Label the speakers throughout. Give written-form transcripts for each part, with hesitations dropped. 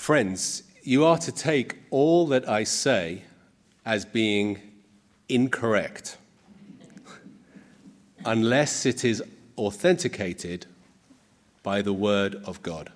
Speaker 1: Friends, you are to take all that I say as being incorrect, unless it is authenticated by the word of God.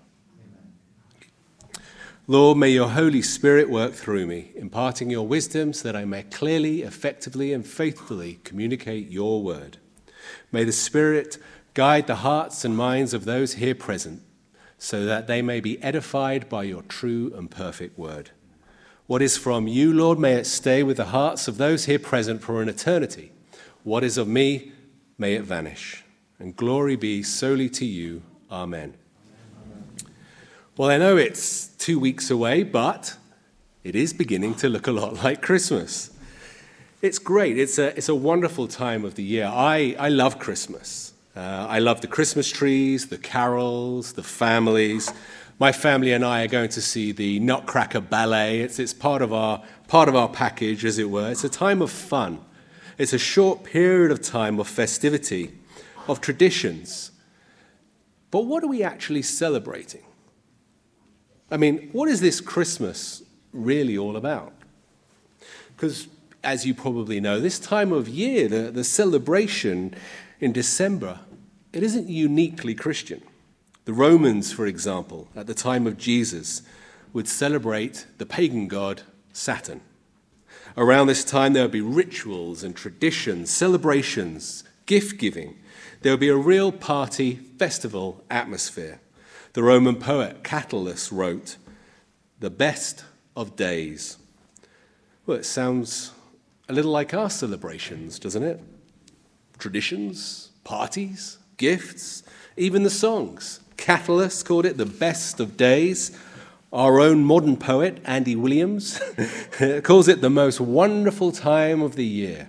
Speaker 1: Lord, may your Holy Spirit work through me, imparting your wisdom so that I may clearly, effectively, and faithfully communicate your word. May the Spirit guide the hearts and minds of those here present so that they may be edified by your true and perfect word. What is from you, Lord, may it stay with the hearts of those here present for an eternity. What is of me, may it vanish. And glory be solely to you. Amen. Well, I know it's 2 weeks away, but it is beginning to look a lot like Christmas. It's great. It's a wonderful time of the year. I love Christmas. I love the Christmas trees, the carols, the families. My family and I are going to see the Nutcracker Ballet. It's part of our package, as it were. It's a time of fun. It's a short period of time of festivity, of traditions. But what are we actually celebrating? I mean, what is this Christmas really all about? Because, as you probably know, this time of year, the celebration in December, it isn't uniquely Christian. The Romans, for example, at the time of Jesus, would celebrate the pagan god Saturn. Around this time, there would be rituals and traditions, celebrations, gift-giving. There would be a real party, festival atmosphere. The Roman poet Catullus wrote, "The best of days." Well, it sounds a little like our celebrations, doesn't it? Traditions, parties, gifts, even the songs. Catullus called it the best of days. Our own modern poet, Andy Williams, calls it the most wonderful time of the year.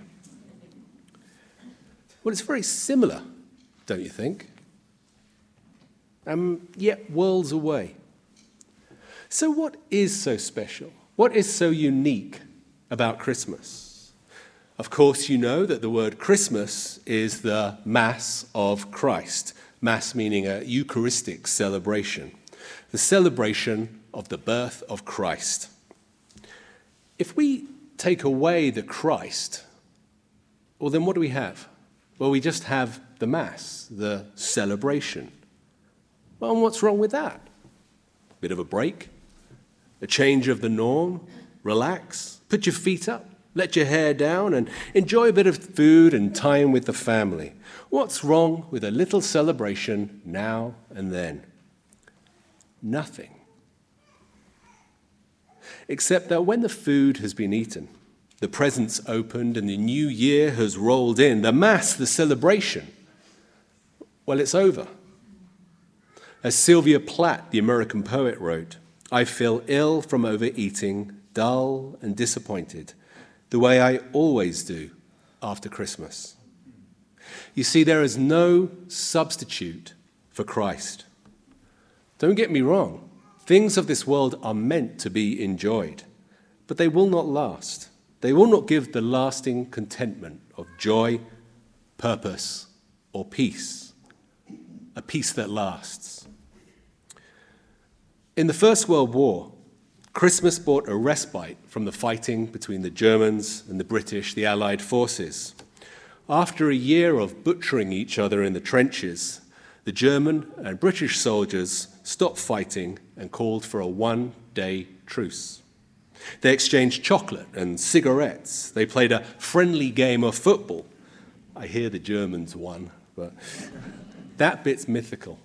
Speaker 1: Well, it's very similar, don't you think? Yet worlds away. So what is so special? What is so unique about Christmas? Of course, you know that the word Christmas is the Mass of Christ. Mass meaning a Eucharistic celebration. The celebration of the birth of Christ. If we take away the Christ, well, then what do we have? Well, we just have the Mass, the celebration. Well, and what's wrong with that? Bit of a break, a change of the norm, relax, put your feet up, let your hair down, and enjoy a bit of food and time with the family. What's wrong with a little celebration now and then? Nothing. Except that when the food has been eaten, the presents opened, and the new year has rolled in, the Mass, the celebration, well, it's over. As Sylvia Plath, the American poet, wrote, "I feel ill from overeating, dull and disappointed, the way I always do after Christmas." You see, there is no substitute for Christ. Don't get me wrong. Things of this world are meant to be enjoyed, but they will not last. They will not give the lasting contentment of joy, purpose, or peace, a peace that lasts. In the First World War, Christmas brought a respite from the fighting between the Germans and the British, the Allied forces. After a year of butchering each other in the trenches, the German and British soldiers stopped fighting and called for a one-day truce. They exchanged chocolate and cigarettes. They played a friendly game of football. I hear the Germans won, but that bit's mythical.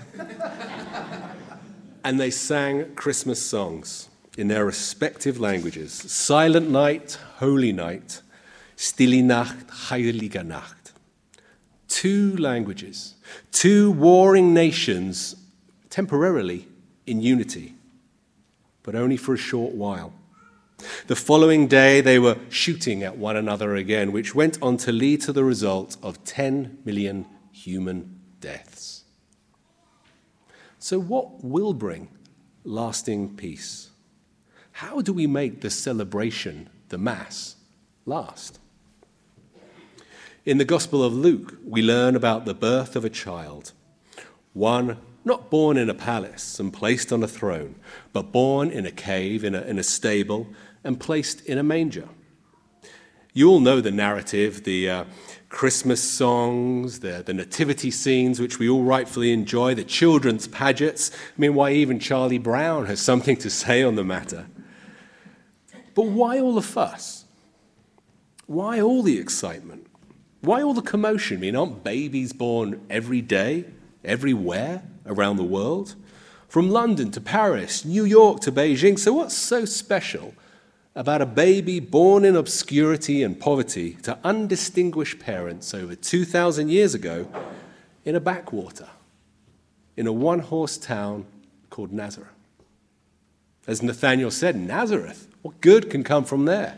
Speaker 1: And they sang Christmas songs in their respective languages. Silent Night, Holy Night, Stille Nacht, Heilige Nacht. 2 languages, 2 warring nations temporarily in unity, but only for a short while. The following day, they were shooting at one another again, which went on to lead to the result of 10 million human deaths. So what will bring lasting peace? How do we make the celebration, the Mass, last? In the Gospel of Luke, we learn about the birth of a child, one not born in a palace and placed on a throne, but born in a cave, in a stable, and placed in a manger. You all know the narrative, the Christmas songs, the nativity scenes, which we all rightfully enjoy, the children's pageants. I mean, why even Charlie Brown has something to say on the matter. But why all the fuss? Why all the excitement? Why all the commotion? I mean, aren't babies born every day, everywhere around the world? From London to Paris, New York to Beijing. So what's so special about a baby born in obscurity and poverty to undistinguished parents over 2,000 years ago in a backwater, in a one-horse town called Nazareth? As Nathaniel said, Nazareth, what good can come from there?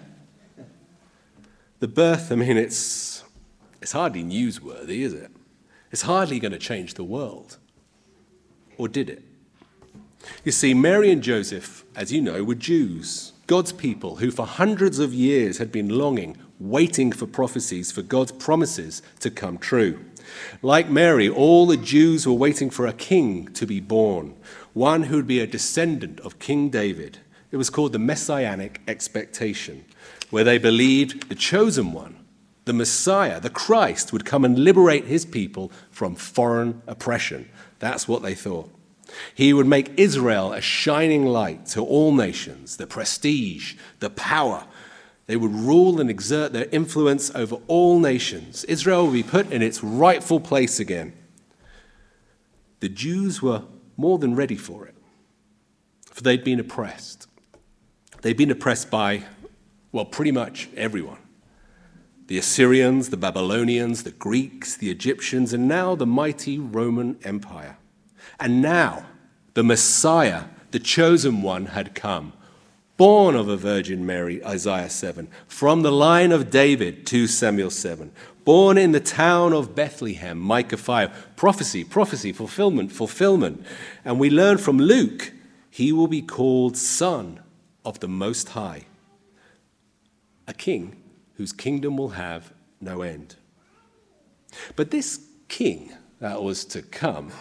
Speaker 1: The birth, I mean, it's hardly newsworthy, is it? It's hardly going to change the world. Or did it? You see, Mary and Joseph, as you know, were Jews, God's people who for hundreds of years had been longing, waiting for prophecies, for God's promises to come true. Like Mary, all the Jews were waiting for a king to be born, one who would be a descendant of King David. It was called the Messianic expectation, where they believed the chosen one, the Messiah, the Christ, would come and liberate his people from foreign oppression. That's what they thought. He would make Israel a shining light to all nations, the prestige, the power. They would rule and exert their influence over all nations. Israel would be put in its rightful place again. The Jews were more than ready for it, for they'd been oppressed. They'd been oppressed by, well, pretty much everyone. The Assyrians, the Babylonians, the Greeks, the Egyptians, and now the mighty Roman Empire. And now the Messiah, the chosen one, had come, born of a Virgin Mary, Isaiah 7, from the line of David, 2 Samuel 7, born in the town of Bethlehem, Micah 5, prophecy, fulfillment. And we learn from Luke, he will be called Son of the Most High, a king whose kingdom will have no end. But this king that was to come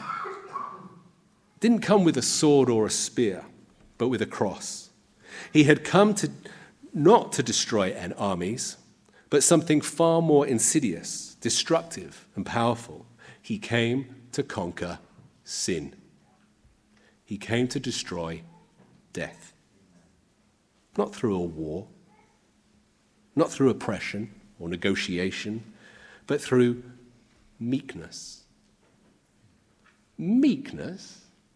Speaker 1: didn't come with a sword or a spear, but with a cross. He had come not to destroy armies, but something far more insidious, destructive, and powerful. He came to conquer sin. He came to destroy death. Not through a war, not through oppression or negotiation, but through meekness. Meekness?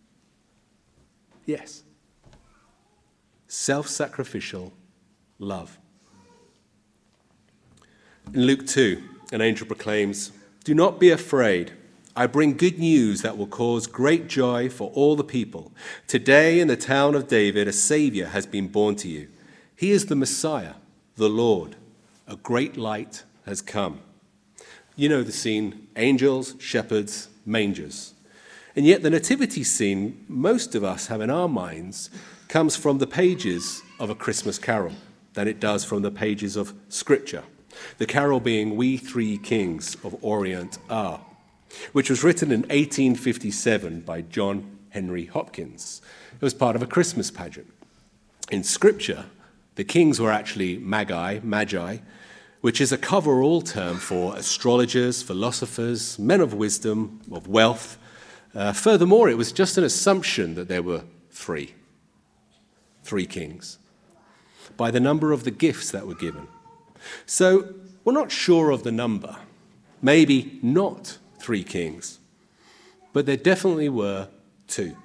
Speaker 1: Yes. Self-sacrificial love. In Luke 2, an angel proclaims, "Do not be afraid. I bring good news that will cause great joy for all the people. Today in the town of David, a Savior has been born to you. He is the Messiah, the Lord. A great light has come." You know the scene, angels, shepherds, mangers. And yet the nativity scene most of us have in our minds comes from the pages of A Christmas Carol than it does from the pages of Scripture. The carol being We Three Kings of Orient Are, which was written in 1857 by John Henry Hopkins. It was part of a Christmas pageant. In Scripture, the kings were actually magi, which is a cover-all term for astrologers, philosophers, men of wisdom, of wealth. Furthermore, it was just an assumption that there were three kings, by the number of the gifts that were given. So we're not sure of the number, maybe not 3 kings, but there definitely were 2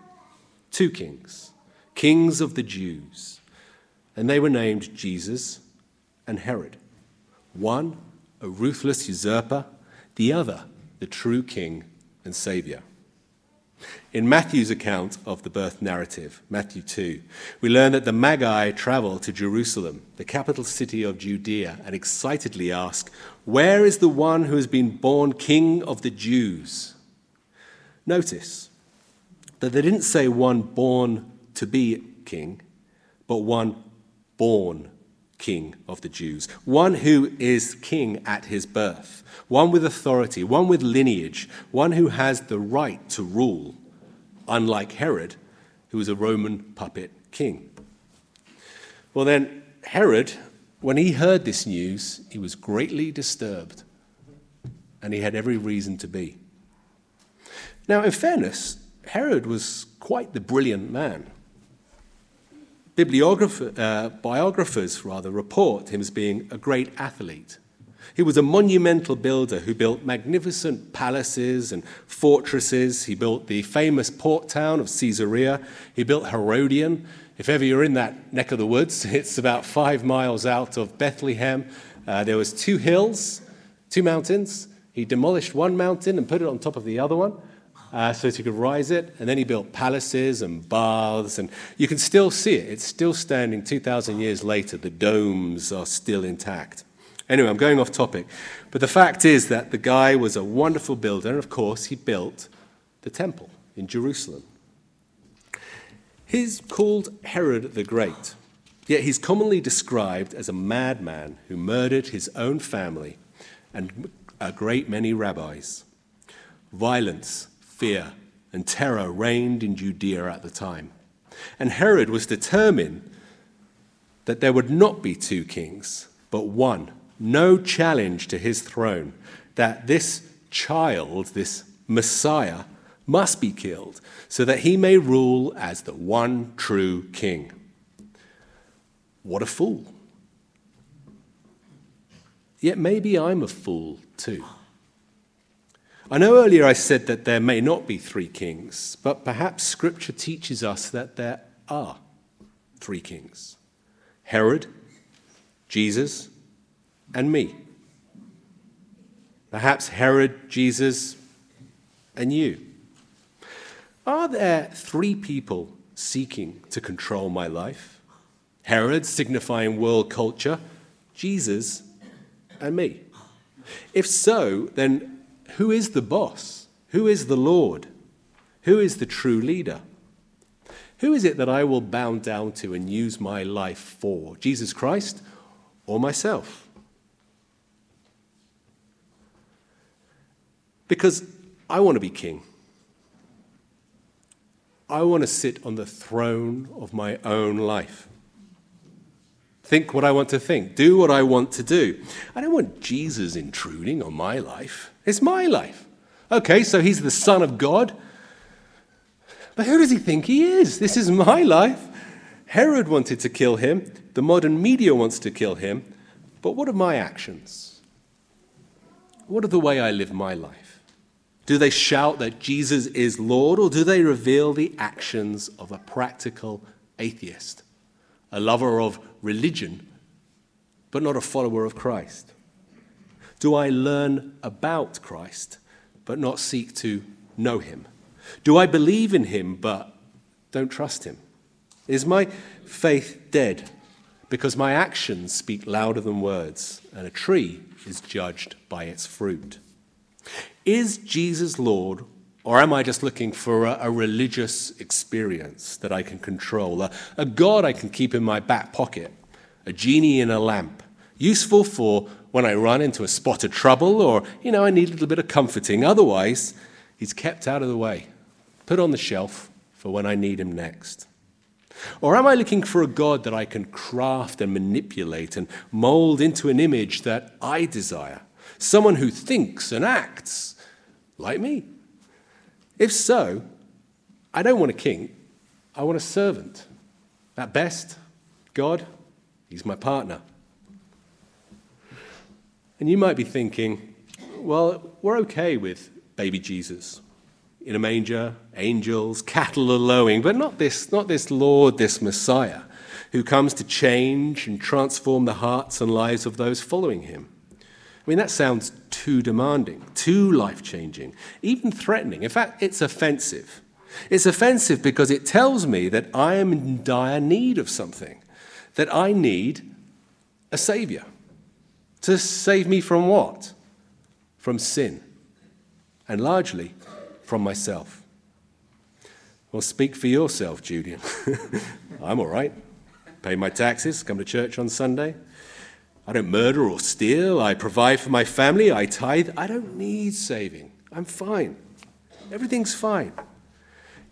Speaker 1: kings of the Jews, and they were named Jesus and Herod. One, a ruthless usurper, the other, the true king and savior. In Matthew's account of the birth narrative, Matthew 2, we learn that the Magi travel to Jerusalem, the capital city of Judea, and excitedly ask, "Where is the one who has been born King of the Jews?" Notice that they didn't say one born to be king, but one born King of the Jews, one who is king at his birth, one with authority, one with lineage, one who has the right to rule, unlike Herod, who was a Roman puppet king. Well then, Herod, when he heard this news, he was greatly disturbed, and he had every reason to be. Now, in fairness, Herod was quite the brilliant man. Biographers report him as being a great athlete. He was a monumental builder who built magnificent palaces and fortresses. He built the famous port town of Caesarea. He built Herodion. If ever you're in that neck of the woods, it's about 5 miles out of Bethlehem. There was 2 hills, 2 mountains. He demolished one mountain and put it on top of the other one so that he could rise it. And then he built palaces and baths. And you can still see it. It's still standing 2,000 years later. The domes are still intact. Anyway, I'm going off topic. But the fact is that the guy was a wonderful builder. And of course, he built the temple in Jerusalem. He's called Herod the Great, yet he's commonly described as a madman who murdered his own family and a great many rabbis. Violence, fear, and terror reigned in Judea at the time. And Herod was determined that there would not be 2 kings, but one, no challenge to his throne, that this child, this Messiah, must be killed, so that he may rule as the one true king. What a fool. Yet maybe I'm a fool too. I know earlier I said that there may not be 3 kings, but perhaps Scripture teaches us that there are 3 kings. Herod, Jesus, and me. Perhaps Herod, Jesus, and you. Are there 3 people seeking to control my life? Herod, signifying world culture, Jesus, and me. If so, then who is the boss? Who is the Lord? Who is the true leader? Who is it that I will bow down to and use my life for? Jesus Christ or myself? Because I want to be king. I want to sit on the throne of my own life. Think what I want to think. Do what I want to do. I don't want Jesus intruding on my life. It's my life. Okay, so he's the Son of God. But who does he think he is? This is my life. Herod wanted to kill him. The modern media wants to kill him. But what are my actions? What are the way I live my life? Do they shout that Jesus is Lord, or do they reveal the actions of a practical atheist, a lover of religion, but not a follower of Christ? Do I learn about Christ, but not seek to know him? Do I believe in him, but don't trust him? Is my faith dead because my actions speak louder than words, and a tree is judged by its fruit? Is Jesus Lord, or am I just looking for a religious experience that I can control, a God I can keep in my back pocket, a genie in a lamp, useful for when I run into a spot of trouble or, I need a little bit of comforting. Otherwise, he's kept out of the way, put on the shelf for when I need him next. Or am I looking for a God that I can craft and manipulate and mold into an image that I desire? Someone who thinks and acts like me? If so, I don't want a king. I want a servant. At best, God, he's my partner. And you might be thinking, well, we're okay with baby Jesus in a manger, angels, cattle are lowing, but not this Lord, this Messiah, who comes to change and transform the hearts and lives of those following him. I mean, that sounds too demanding, too life-changing, even threatening. In fact, it's offensive. It's offensive because it tells me that I am in dire need of something, that I need a savior. To save me from what? From sin, and largely from myself. Well, speak for yourself, Julian. I'm all right. Pay my taxes, come to church on Sunday. I don't murder or steal. I provide for my family. I tithe. I don't need saving. I'm fine. Everything's fine.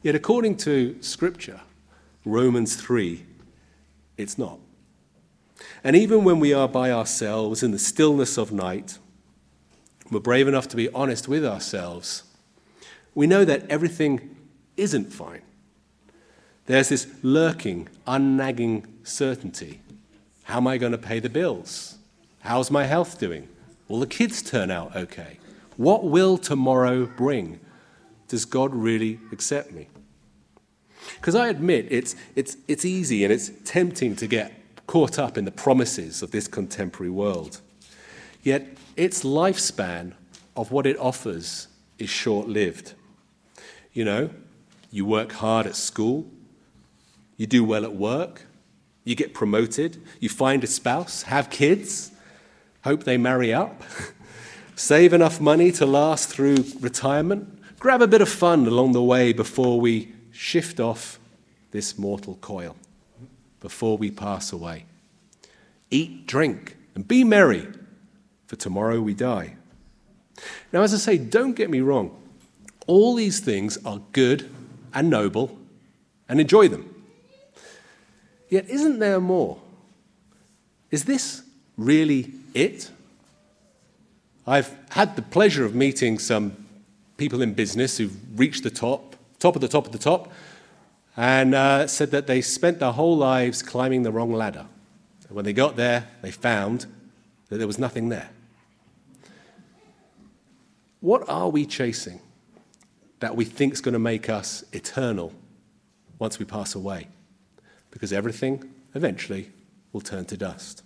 Speaker 1: Yet according to Scripture, Romans 3, it's not. And even when we are by ourselves in the stillness of night, we're brave enough to be honest with ourselves, we know that everything isn't fine. There's this lurking, unnagging certainty. How am I going to pay the bills? How's my health doing? Will the kids turn out okay? What will tomorrow bring? Does God really accept me? Because I admit it's easy and it's tempting to get caught up in the promises of this contemporary world. Yet its lifespan of what it offers is short-lived. You know, you work hard at school, you do well at work, you get promoted, you find a spouse, have kids, hope they marry up, save enough money to last through retirement, grab a bit of fun along the way before we shift off this mortal coil, before we pass away. Eat, drink, and be merry, for tomorrow we die. Now, as I say, don't get me wrong. All these things are good and noble, and enjoy them. Yet isn't there more? Is this really it? I've had the pleasure of meeting some people in business who've reached the top of the top, and said that they spent their whole lives climbing the wrong ladder. And when they got there, they found that there was nothing there. What are we chasing that we think is going to make us eternal once we pass away? Because everything eventually will turn to dust.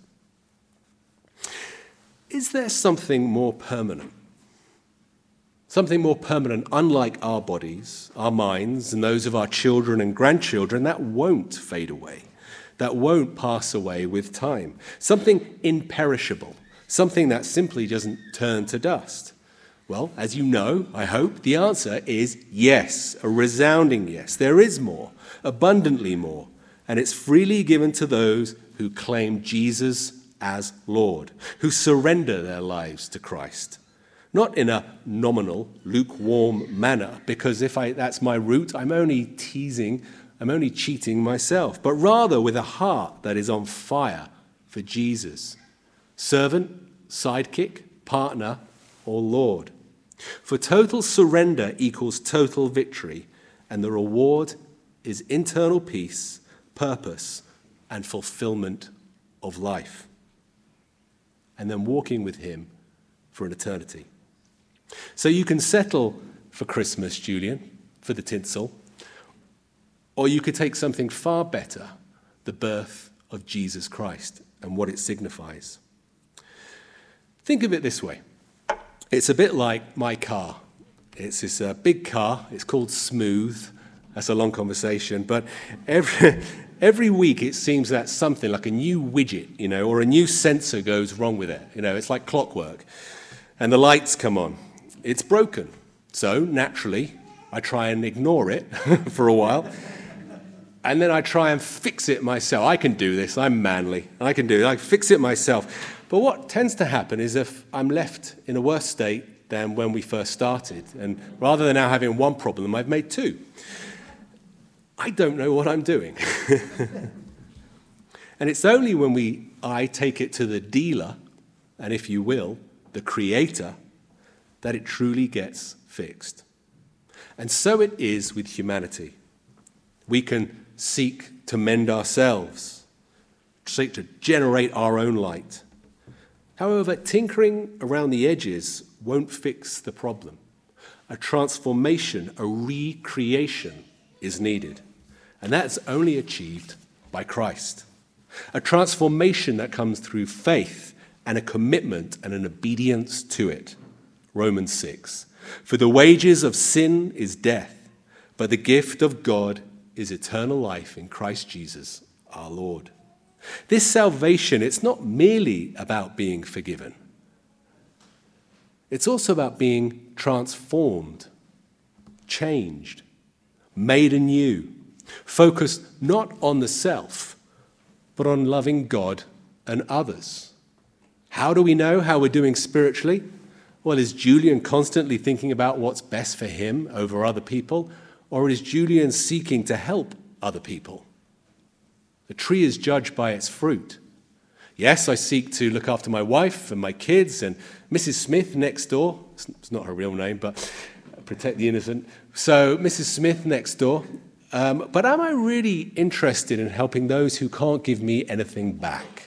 Speaker 1: Is there something more permanent? Something more permanent, unlike our bodies, our minds, and those of our children and grandchildren, that won't fade away, that won't pass away with time. Something imperishable, something that simply doesn't turn to dust. Well, as you know, I hope, the answer is yes, a resounding yes. There is more, abundantly more, and it's freely given to those who claim Jesus as Lord, who surrender their lives to Christ. Not in a nominal, lukewarm manner, because if that's my route, I'm only cheating myself, but rather with a heart that is on fire for Jesus. Servant, sidekick, partner, or Lord. For total surrender equals total victory, and the reward is internal peace, purpose, and fulfillment of life. And then walking with him for an eternity. So you can settle for Christmas, Julian, for the tinsel, or you could take something far better, the birth of Jesus Christ and what it signifies. Think of it this way. It's a bit like my car. It's this big car. It's called Smooth. That's a long conversation. But every week it seems that something like a new widget, or a new sensor goes wrong with it. It's like clockwork. And the lights come on. It's broken. So naturally, I try and ignore it for a while. And then I try and fix it myself. I can do this. I'm manly. I can do it. I fix it myself. But what tends to happen is if I'm left in a worse state than when we first started, and rather than now having one problem, I've made two. I don't know what I'm doing. And it's only when I take it to the dealer, and if you will, the creator, that it truly gets fixed. And so it is with humanity. We can seek to mend ourselves, seek to generate our own light. However, tinkering around the edges won't fix the problem. A transformation, a recreation is needed. And that's only achieved by Christ. A transformation that comes through faith and a commitment and an obedience to it. Romans 6. For the wages of sin is death, but the gift of God is eternal life in Christ Jesus our Lord. This salvation, it's not merely about being forgiven. It's also about being transformed, changed, made anew, focused not on the self, but on loving God and others. How do we know how we're doing spiritually? Well, is Julian constantly thinking about what's best for him over other people? Or is Julian seeking to help other people? A tree is judged by its fruit. Yes, I seek to look after my wife and my kids and Mrs. Smith next door. It's not her real name, but protect the innocent. So Mrs. Smith next door. But am I really interested in helping those who can't give me anything back?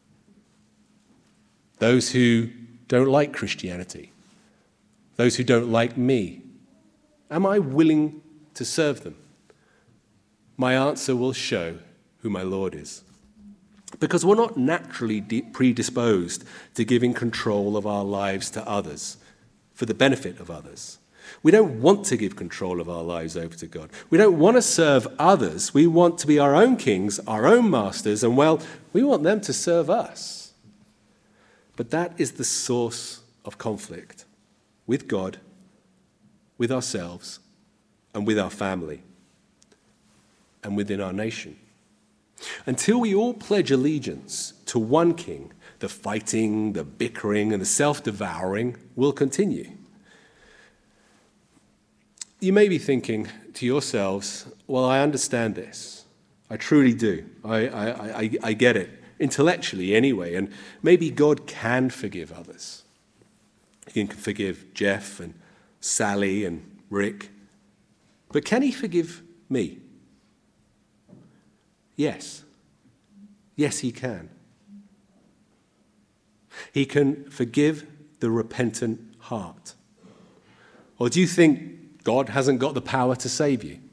Speaker 1: Those who don't like Christianity? Those who don't like me? Am I willing to serve them? My answer will show who my Lord is. Because we're not naturally predisposed to giving control of our lives to others for the benefit of others. We don't want to give control of our lives over to God. We don't want to serve others. We want to be our own kings, our own masters, and well, we want them to serve us. But that is the source of conflict with God, with ourselves, and with our family, and within our nation. Until we all pledge allegiance to one king, the fighting, the bickering, and the self-devouring will continue. You may be thinking to yourselves, well, I understand this. I truly do. I get it, intellectually anyway, and maybe God can forgive others. He can forgive Jeff and Sally and Rick. But can he forgive me? Yes. Yes, he can. He can forgive the repentant heart. Or do you think God hasn't got the power to save you?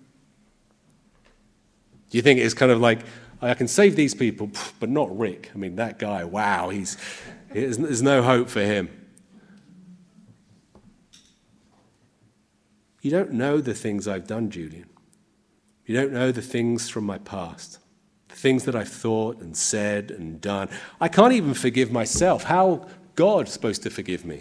Speaker 1: Do you think it's kind of like, I can save these people, but not Rick? I mean, that guy, wow, there's no hope for him. You don't know the things I've done, Julian. You don't know the things from my past. The things that I've thought and said and done. I can't even forgive myself. How God supposed to forgive me?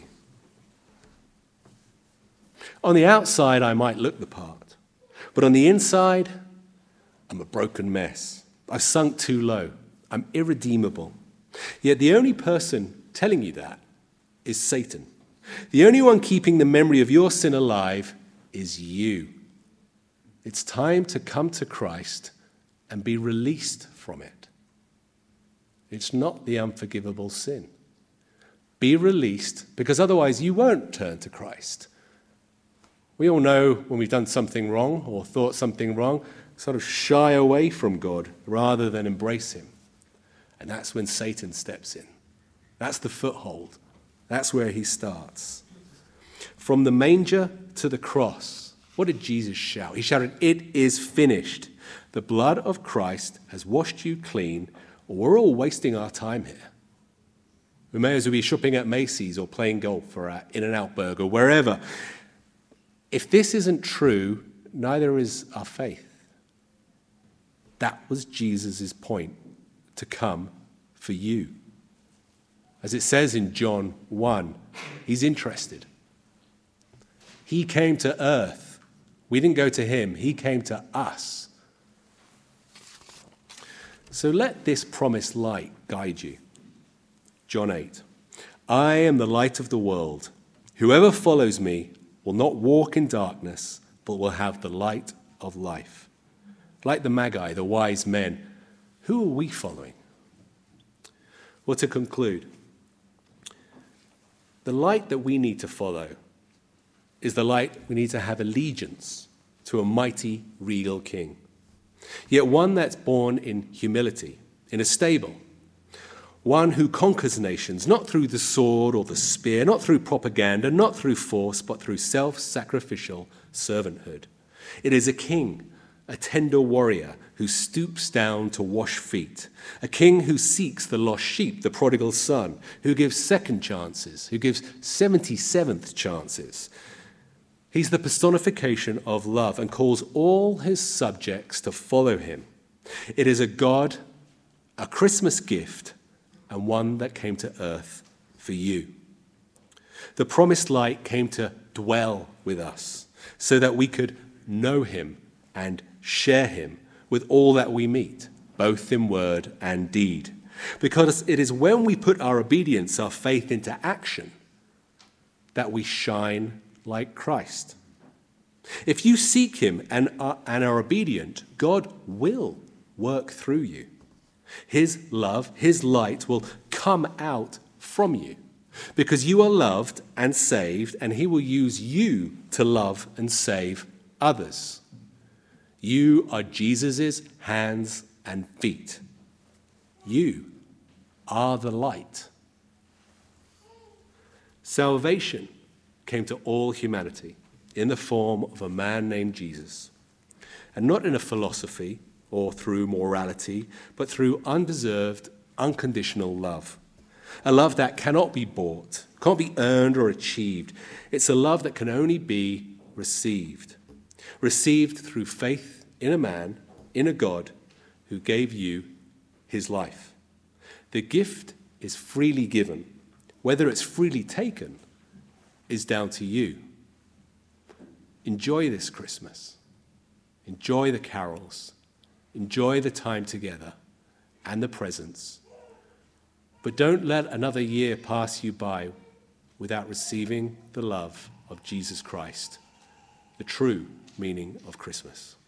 Speaker 1: On the outside, I might look the part. But on the inside, I'm a broken mess. I've sunk too low. I'm irredeemable. Yet the only person telling you that is Satan. The only one keeping the memory of your sin alive is you. It's time to come to Christ and be released from it. It's not the unforgivable sin. Be released, because otherwise you won't turn to Christ. We all know when we've done something wrong or thought something wrong, sort of shy away from God rather than embrace him. And that's when Satan steps in. That's the foothold. That's where he starts. From the manger to the cross, what did Jesus shout? He shouted, "It is finished." The blood of Christ has washed you clean, or we're all wasting our time here. We may as well be shopping at Macy's or playing golf or at In-N-Out Burger, wherever. If this isn't true, neither is our faith. That was Jesus' point, to come for you. As it says in John 1, he's interested. He came to earth. We didn't go to him. He came to us. So let this promised light guide you. John 8, I am the light of the world. Whoever follows me will not walk in darkness, but will have the light of life. Like the Magi, the wise men, who are we following? Well, to conclude, the light that we need to follow is the light we need to have allegiance to a mighty, regal king. Yet one that's born in humility, in a stable. One who conquers nations, not through the sword or the spear, not through propaganda, not through force, but through self-sacrificial servanthood. It is a king, a tender warrior who stoops down to wash feet. A king who seeks the lost sheep, the prodigal son, who gives second chances, who gives 77th chances. He's the personification of love and calls all his subjects to follow him. It is a God, a Christmas gift, and one that came to earth for you. The promised light came to dwell with us so that we could know him and share him with all that we meet, both in word and deed. Because it is when we put our obedience, our faith into action, that we shine like Christ. If you seek him and are obedient, God will work through you. His love, his light will come out from you because you are loved and saved, and he will use you to love and save others. You are Jesus' hands and feet. You are the light. Salvation came to all humanity in the form of a man named Jesus, and not in a philosophy or through morality, but through undeserved, unconditional love. A love that cannot be bought, can't be earned or achieved. It's a love that can only be received. Received through faith in a man, in a God who gave you his life. The gift is freely given. Whether it's freely taken is down to you. Enjoy this Christmas. Enjoy the carols. Enjoy the time together and the presents. But don't let another year pass you by without receiving the love of Jesus Christ, the true meaning of Christmas.